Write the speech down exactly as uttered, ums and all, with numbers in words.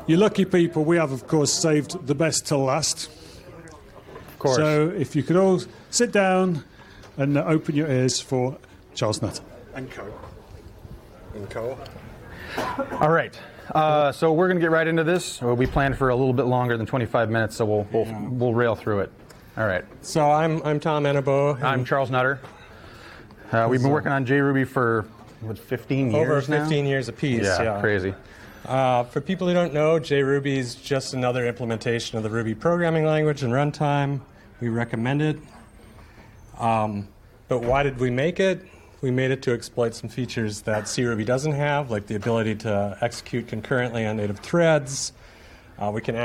you lucky people, we have, of course, saved the best till last. Of course. So if you could all sit down and uh, open your ears for Charles Nutter. And co. And co. All right. Uh, so we're going to get right into this. We planned for a little bit longer than twenty-five minutes, so we'll we'll, Yeah. we'll rail through it. All right. So I'm I'm Tom Enabo. I'm Charles Nutter. Uh, we've been working on JRuby for what, fifteen years Over now? fifteen years apiece. Yeah, Yeah, crazy. Uh, for people who don't know, JRuby is just another implementation of the Ruby programming language and runtime. We recommend it. Um, but why did we make it? We made it to exploit some features that C Ruby doesn't have, like the ability to execute concurrently on native threads. Uh, we can